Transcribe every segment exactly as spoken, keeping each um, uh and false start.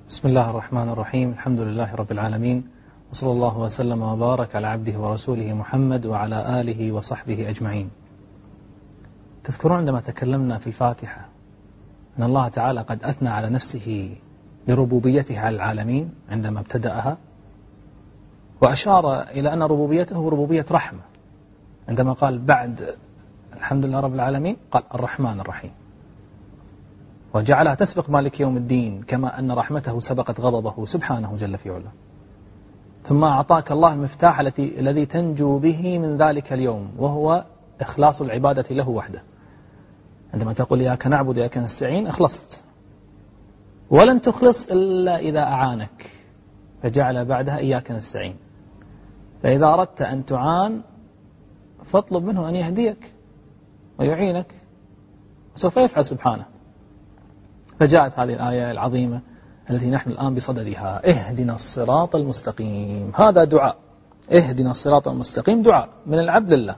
بسم الله الرحمن الرحيم. الحمد لله رب العالمين، وصلى الله وسلم وبارك على عبده ورسوله محمد وعلى آله وصحبه أجمعين. تذكرون عندما تكلمنا في الفاتحة أن الله تعالى قد أثنى على نفسه بربوبيته على العالمين عندما ابتدأها، وأشار إلى أن ربوبيته ربوبية رحمة عندما قال بعد الحمد لله رب العالمين قال الرحمن الرحيم، وجعلها تسبق مالك يوم الدين كما أن رحمته سبقت غضبه سبحانه جل في علاه. ثم أعطاك الله المفتاح الذي الذي تنجو به من ذلك اليوم، وهو إخلاص العبادة له وحده. عندما تقول إياك نعبد وإياك نستعين أخلصت، ولن تخلص إلا إذا أعانك، فجعل بعدها إياك نستعين. فإذا أردت أن تعان فاطلب منه أن يهديك ويعينك، وسوف يفعل سبحانه. فجاءت هذه الآية العظيمة التي نحن الآن بصددها: اهدنا الصراط المستقيم. هذا دعاء، اهدنا الصراط المستقيم، دعاء من العبد لله.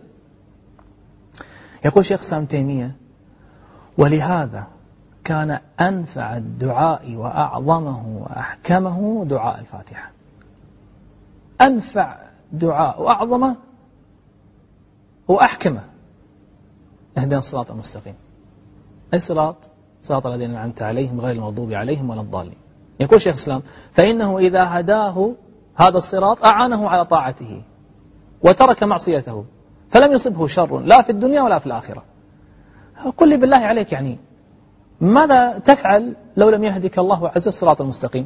يقول شيخ الإسلام تيمية: ولهذا كان أنفع الدعاء وأعظمه وأحكمه دعاء الفاتحة. أنفع دعاء وأعظمه وأحكمه اهدنا الصراط المستقيم. أي صراط؟ صراط الذين أنعمت عليهم غير المغضوب عليهم ولا الضالين. يقول شيخ الإسلام: فإنه إذا هداه هذا الصراط أعانه على طاعته وترك معصيته، فلم يصبه شر لا في الدنيا ولا في الآخرة. قل لي بالله عليك، يعني ماذا تفعل لو لم يهدك الله عز وجل الصراط المستقيم؟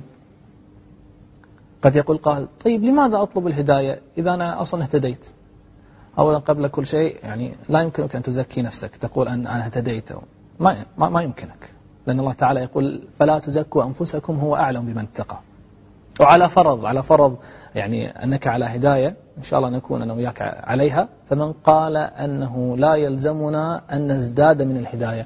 قد يقول قائل: طيب لماذا أطلب الهداية إذا أنا أصلا اهتديت؟ أولا قبل كل شيء يعني لا يمكنك أن تزكي نفسك تقول أن أنا اهتديت، ما, ما, ما يمكنك، لأن الله تعالى يقول: فلا تزكوا أنفسكم هو أعلم بمن اتقى. وعلى فرض على فرض يعني أنك على هداية إن شاء الله نكون أنا وياك عليها، فمن قال أنه لا يلزمنا أن نزداد من الهداية.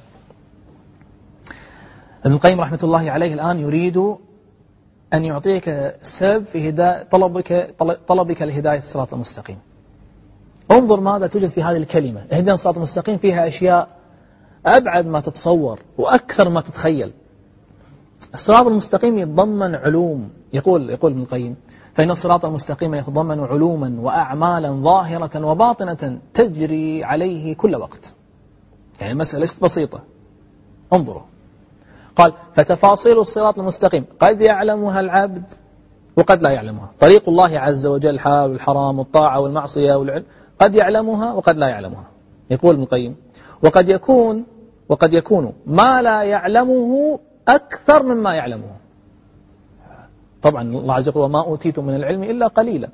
ابن القيم رحمة الله عليه الآن يريد أن يعطيك السبب في هداية طلبك طلبك لهداية الصراط المستقيم. انظر ماذا توجد في هذه الكلمة اهدنا الصراط المستقيم، فيها أشياء أبعد ما تتصور وأكثر ما تتخيل. الصراط المستقيم يتضمن علوم، يقول يقول ابن القيم: فإن الصراط المستقيم يتضمن علوما وأعمالا ظاهرة وباطنة تجري عليه كل وقت. يعني المسألة ليست بسيطة. انظروا، قال: فتفاصيل الصراط المستقيم قد يعلمها العبد وقد لا يعلمها. طريق الله عز وجل، الحلال والحرام والطاعة والمعصية والعلم، قد يعلمها وقد لا يعلمها. يقول ابن القيم: وقد يكون وقد يكون ما لا يعلمه أكثر مما يعلمه. طبعا الله عز وجل: وما أوتيتم من العلم إلا قليلا.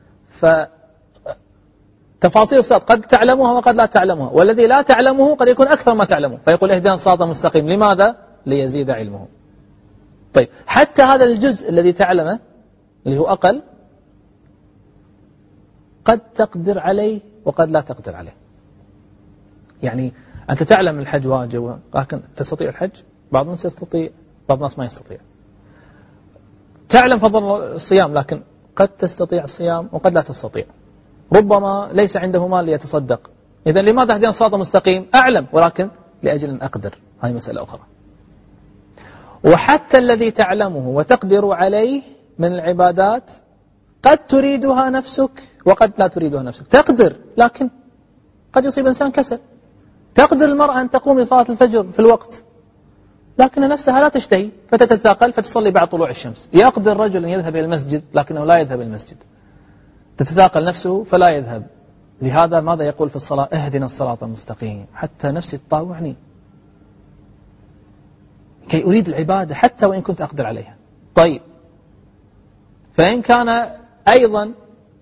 فتفاصيل الصراط قد تعلمها وقد لا تعلمها، والذي لا تعلمه قد يكون أكثر ما تعلمه. فيقول: اهدنا الصراط المستقيم. لماذا؟ ليزيد علمه. طيب، حتى هذا الجزء الذي تعلمه اللي هو أقل قد تقدر عليه وقد لا تقدر عليه. يعني أنت تعلم الحج واجب، لكن تستطيع الحج؟ بعض الناس يستطيع، بعض الناس ما يستطيع. تعلم فضل الصيام، لكن قد تستطيع الصيام وقد لا تستطيع. ربما ليس عنده مال ليتصدق. إذن لماذا اهدنا الصراط المستقيم؟ أعلم، ولكن لأجل أن أقدر. هذه مسألة أخرى. وحتى الذي تعلمه وتقدر عليه من العبادات قد تريدها نفسك وقد لا تريدها نفسك. تقدر، لكن قد يصيب إنسان كسل. تقدر المرأة أن تقوم لصلاة الفجر في الوقت، لكن نفسها لا تشتهي فتتثاقل فتصلي بعد طلوع الشمس. يقدر رجل أن يذهب إلى المسجد لكنه لا يذهب إلى المسجد، تتثاقل نفسه فلا يذهب. لهذا ماذا يقول في الصلاة؟ اهدنا الصراط المستقيم. حتى نفسي تطاوعني كي أريد العبادة حتى وإن كنت أقدر عليها. طيب، فإن كان أيضا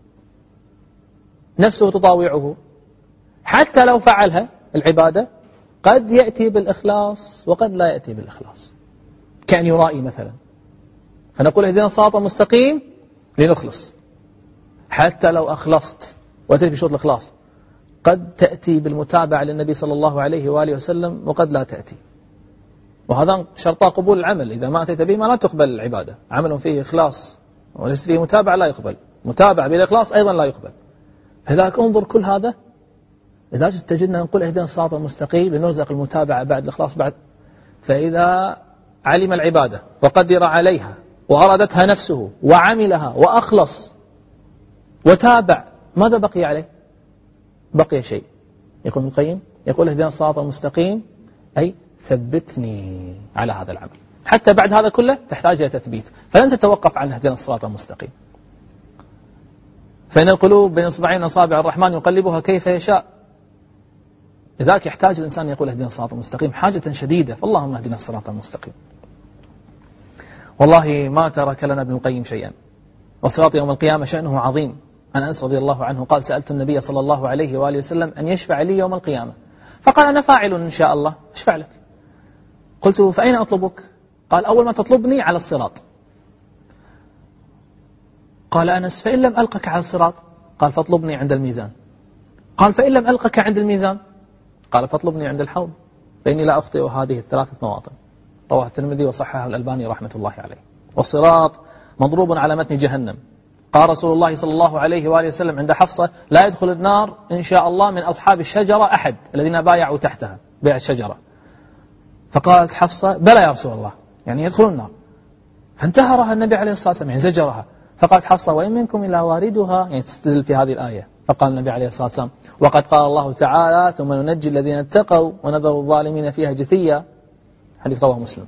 نفسه تطاوعه حتى لو فعلها العبادة قد يأتي بالإخلاص وقد لا يأتي بالإخلاص، كأن يرائي مثلا. فنقول اهدنا الصراط المستقيم لنخلص. حتى لو أخلصت وأتيت بشروط الإخلاص قد تأتي بالمتابعة للنبي صلى الله عليه وآله وسلم وقد لا تأتي. وهذا شرطا قبول العمل، إذا ما أتيت به ما لا تقبل العبادة. عمل فيه إخلاص وليس فيه متابعة لا يقبل، متابعة بالإخلاص أيضا لا يقبل. لذلك انظر كل هذا، إذا تجدنا نقول اهدنا الصراط المستقيم لنرزق المتابعة بعد الإخلاص بعد. فإذا علم العبادة وقدر عليها وأرادتها نفسه وعملها وأخلص وتابع، ماذا بقي عليه؟ بقي شيء. يقول ابن القيم يقول اهدنا الصراط المستقيم أي ثبتني على هذا العمل. حتى بعد هذا كله تحتاج إلى تثبيت، فلن تتوقف عن اهدنا الصراط المستقيم. فإن القلوب بين إصبعين أصابع الرحمن يقلبها كيف يشاء. لذلك يحتاج الإنسان يقول اهدنا الصراط المستقيم حاجة شديدة، فاللهم اهدنا الصراط المستقيم. والله ما ترك لنا ابن القيم شيئا. والصراط يوم القيامة شأنه عظيم. عن أنس رضي الله عنه قال سألت النبي صلى الله عليه وآله وسلم أن يشفع لي يوم القيامة، فقال أنا فاعل إن شاء الله، أشفع لك. قلت فأين أطلبك؟ قال أول ما تطلبني على الصراط. قال أنس فإن لم ألقك على الصراط؟ قال فاطلبني عند الميزان. قال فإن لم ألقك عند الميزان؟ قال فاطلبني عند الحوض، فإني لا أخطئ هذه الثلاثة مواطن. رواه الترمذي وصححه الألباني رحمة الله عليه. والصراط مضروب على متن جهنم. قال رسول الله صلى الله عليه وآله وسلم عند حفصة لا يدخل النار إن شاء الله من أصحاب الشجرة أحد الذين بايعوا تحتها بيع الشجرة. فقالت حفصة بلى يا رسول الله، يعني يدخلون النار. فانتهرها النبي عليه الصلاة والسلام، يعني زجرها. فقالت حفصة وإن منكم إلا واردها، يعني تستدل في هذه الآية. فقال النبي عليه الصلاة والسلام وقد قال الله تعالى ثم ننجي الذين اتقوا ونذر الظالمين فيها جثيا، حديث رواه مسلم.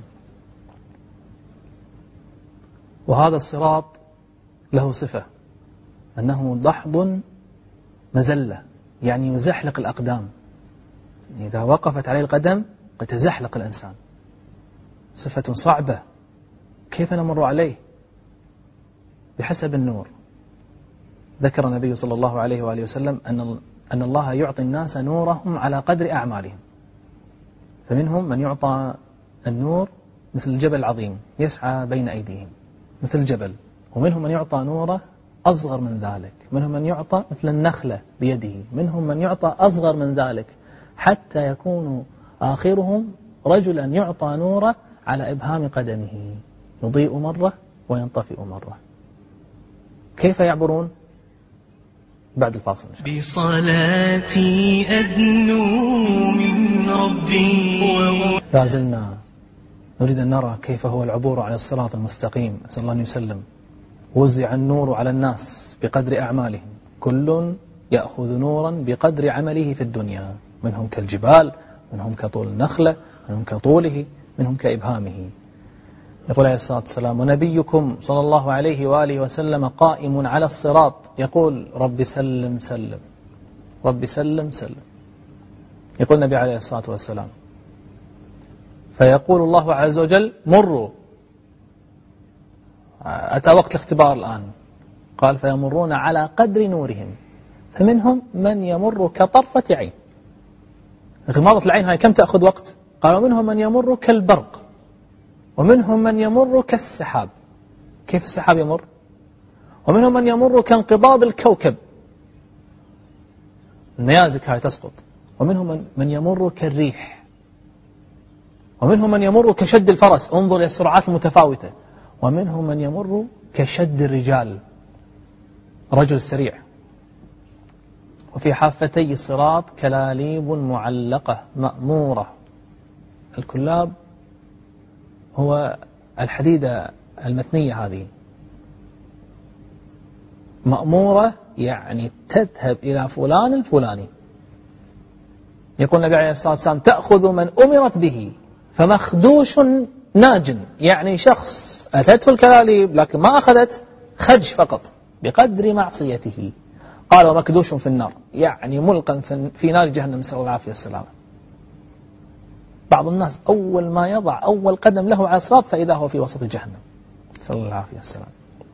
وهذا الصراط له صفة أنه دحض مزلة، يعني يزحلق الأقدام، إذا وقفت عليه القدم قد تزحلق الإنسان. صفة صعبة، كيف نمر عليه؟ بحسب النور. ذكر النبي صلى الله عليه وآله وسلم أن أن الله يعطي الناس نورهم على قدر أعمالهم، فمنهم من يعطى النور مثل الجبل العظيم يسعى بين أيديهم مثل الجبل، ومنهم من يعطى نوره أصغر من ذلك، منهم من يعطى مثل النخلة بيده، منهم من يعطى أصغر من ذلك، حتى يكون آخرهم رجلا يعطى نوره على إبهام قدمه يضيء مرة وينطفئ مرة. كيف يعبرون؟ بعد الفاصل. بصلاتي أدنو من ربي. لا زلنا نريد أن نرى كيف هو العبور على الصراط المستقيم. أسأل الله أن يسلم. وزع النور على الناس بقدر أعمالهم، كل يأخذ نورا بقدر عمله في الدنيا، منهم كالجبال، منهم كطول النخلة، منهم كطوله، منهم كإبهامه. يقول عليه الصلاة والسلام ونبيكم صلى الله عليه وآله وسلم قائم على الصراط يقول رب سلم سلم، رب سلم سلم. يقول النبي عليه الصلاة والسلام فيقول الله عز وجل مروا، أتى وقت الاختبار الآن، قال فيمرون على قدر نورهم، فمنهم من يمر كطرفة عين. غماضة العين هاي كم تأخذ وقت؟ قال ومنهم من يمر كالبرق، ومنهم من يمر كالسحاب. كيف السحاب يمر؟ ومنهم من يمر كانقباض الكوكب، النيازك هاي تسقط. ومنهم من يمر كالريح، ومنهم من يمر كشد الفرس، انظر إلى السرعات المتفاوتة. ومنهم من يمر كشد الرجال، رجل سريع. وفي حافتي الصراط كلاليب معلقة مأمورة. الكلاب هو الحديدة المتنية هذه، مأمورة يعني تذهب إلى فلان الفلاني. يقول النبي عليه الصلاة والسلام تأخذ من أمرت به فمخدوش ناج، يعني شخص أتته الكلاليب لكن ما أخذت خدش فقط بقدر معصيته. قال ومكدوش في النار، يعني ملقا في نار جهنم، نسأل الله العافية والسلامة. بعض الناس أول ما يضع أول قدم له على الصراط فإذا هو في وسط جهنم، نسأل الله العافية والسلامة.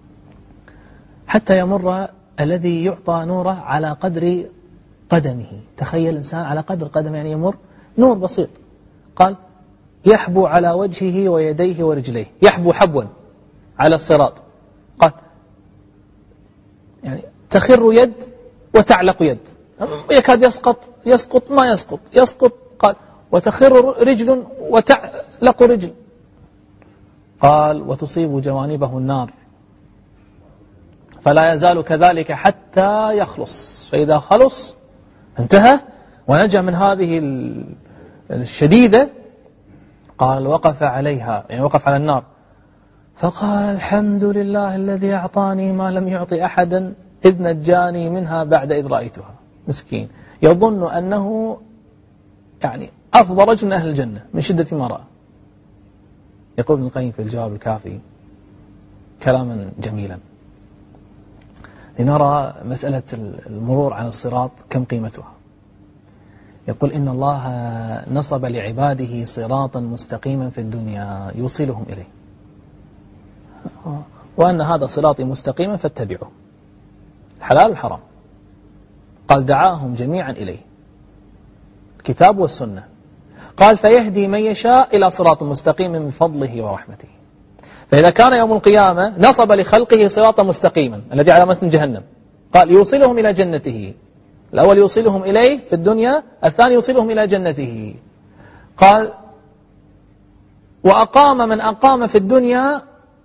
حتى يمر الذي يعطى نوره على قدر قدمه. تخيل إنسان على قدر قدمه، يعني يمر نور بسيط. قال يحبو على وجهه ويديه ورجليه، يحبو حبوا على الصراط. قال يعني تخر يد وتعلق يد، يكاد يسقط يسقط ما يسقط يسقط. قال وتخر رجل وتعلق رجل. قال وتصيب جوانبه النار، فلا يزال كذلك حتى يخلص، فإذا خلص انتهى ونجا من هذه الشديدة. قال وقف عليها، يعني وقف على النار، فقال الحمد لله الذي أعطاني ما لم يعطي أحدا إذ نجاني منها بعد إذ رأيتها. مسكين يظن أنه يعني أفضل رجل من أهل الجنة من شدة ما رأى. يقول ابن القيم في الجواب الكافي كلاما جميلا لنرى مسألة المرور على الصراط كم قيمتها. يقول إن الله نصب لعباده صراطا مستقيما في الدنيا يوصلهم إليه، وأن هذا صراطي مستقيما فاتبعوه، الحلال الحرام. قال دعاهم جميعا إليه الكتاب والسنة. قال فيهدي من يشاء إلى صراط مستقيم من فضله ورحمته. فإذا كان يوم القيامة نصب لخلقه صراطا مستقيما الذي على متن جهنم، قال يوصلهم إلى جنته. الأول يوصلهم إليه في الدنيا، الثاني يوصلهم إلى جنته. قال وأقام من أقام في الدنيا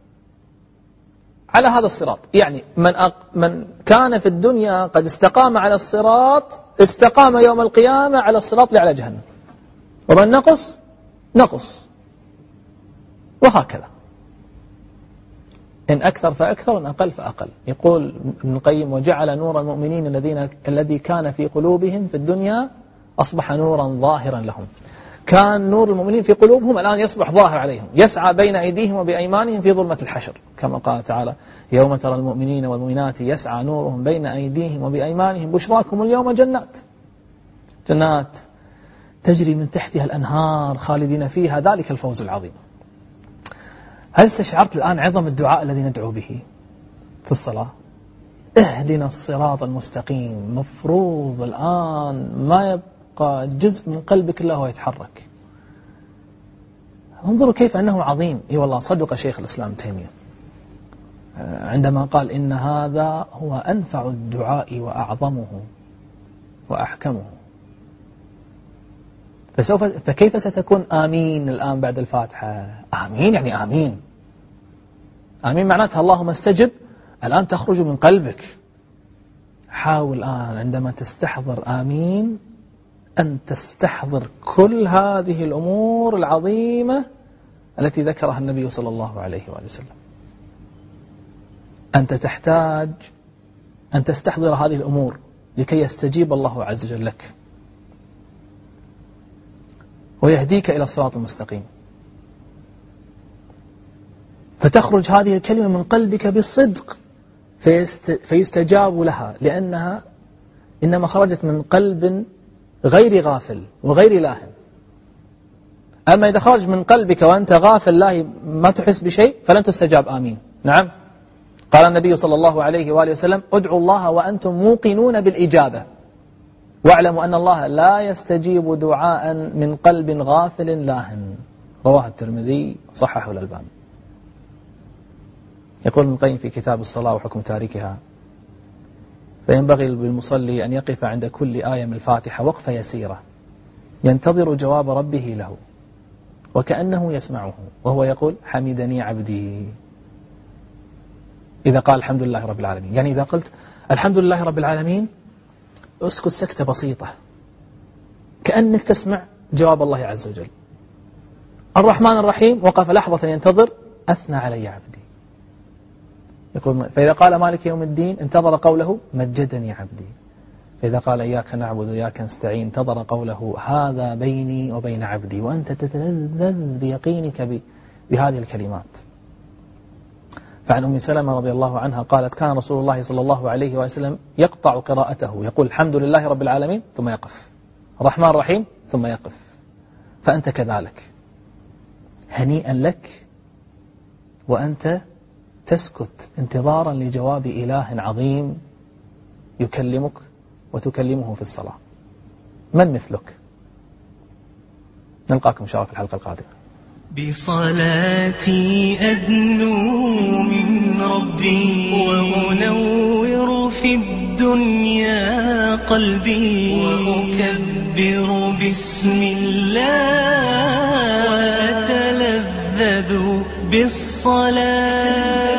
على هذا الصراط، يعني من, أق... من كان في الدنيا قد استقام على الصراط استقام يوم القيامة على الصراط اللي على جهنم، ومن نقص نقص، وهكذا إن أكثر فأكثر وإن أقل فأقل. يقول ابن القيم وجعل نور المؤمنين الذين الذي كان في قلوبهم في الدنيا أصبح نورا ظاهرا لهم. كان نور المؤمنين في قلوبهم الآن يصبح ظاهر عليهم، يسعى بين أيديهم وبأيمانهم في ظلمة الحشر، كما قال تعالى يوم ترى المؤمنين والمؤمنات يسعى نورهم بين أيديهم وبأيمانهم بشراكم اليوم جنات جنات تجري من تحتها الأنهار خالدين فيها ذلك الفوز العظيم. هل استشعرت الآن عظم الدعاء الذي ندعو به في الصلاة؟ اهدنا الصراط المستقيم. مفروض الآن ما يبقى جزء من قلبك إلا هو يتحرك. انظروا كيف أنه عظيم. اي والله صدق شيخ الإسلام تيمية عندما قال إن هذا هو أنفع الدعاء وأعظمه وأحكمه. فسوف فكيف ستكون آمين الآن بعد الفاتحة؟ آمين يعني آمين آمين معناتها اللهم استجب، الآن تخرج من قلبك. حاول الآن عندما تستحضر آمين أن تستحضر كل هذه الأمور العظيمة التي ذكرها النبي صلى الله عليه وآله وسلم. أنت تحتاج أن تستحضر هذه الأمور لكي يستجيب الله عز وجل لك ويهديك إلى الصراط المستقيم، فتخرج هذه الكلمة من قلبك بصدق فيست فيستجاب لها، لأنها إنما خرجت من قلب غير غافل وغير لاهٍ. أما إذا خرج من قلبك وأنت غافل لاهي ما تحس بشيء فلن تستجاب آمين. نعم قال النبي صلى الله عليه وآله وسلم ادعوا الله وأنتم موقنون بالإجابة واعلموا أن الله لا يستجيب دعاء من قلب غافل لاهٍ. رواه الترمذي صححه الألباني. يقول ابن القيم في كتاب الصلاة وحكم تاركها فينبغي بالمصلي أن يقف عند كل آية من الفاتحة وقفة يسيرة ينتظر جواب ربه له وكأنه يسمعه وهو يقول حمدني عبدي. إذا قال الحمد لله رب العالمين، يعني إذا قلت الحمد لله رب العالمين اسكت سكتة بسيطة كأنك تسمع جواب الله عز وجل. الرحمن الرحيم وقف لحظة ينتظر أثنى علي عبدي. يقول فإذا قال مالك يوم الدين انتظر قوله مجدني عبدي. فإذا قال إياك نعبد وإياك نستعين انتظر قوله هذا بيني وبين عبدي، وأنت تتلذذ بيقينك بهذه الكلمات. فعن أم سلمة رضي الله عنها قالت كان رسول الله صلى الله عليه وسلم يقطع قراءته يقول الحمد لله رب العالمين ثم يقف، الرحمن الرحيم ثم يقف. فأنت كذلك، هنيئا لك وأنت تسكت انتظارا لجواب إله عظيم يكلمك وتكلمه في الصلاة. من مثلك؟ نلقاكم إن شاء الله في الحلقة القادمة. بصلاتي أدنو من ربي وأنور في الدنيا قلبي وأكبر بسم الله وأتلذذ بالصلاة.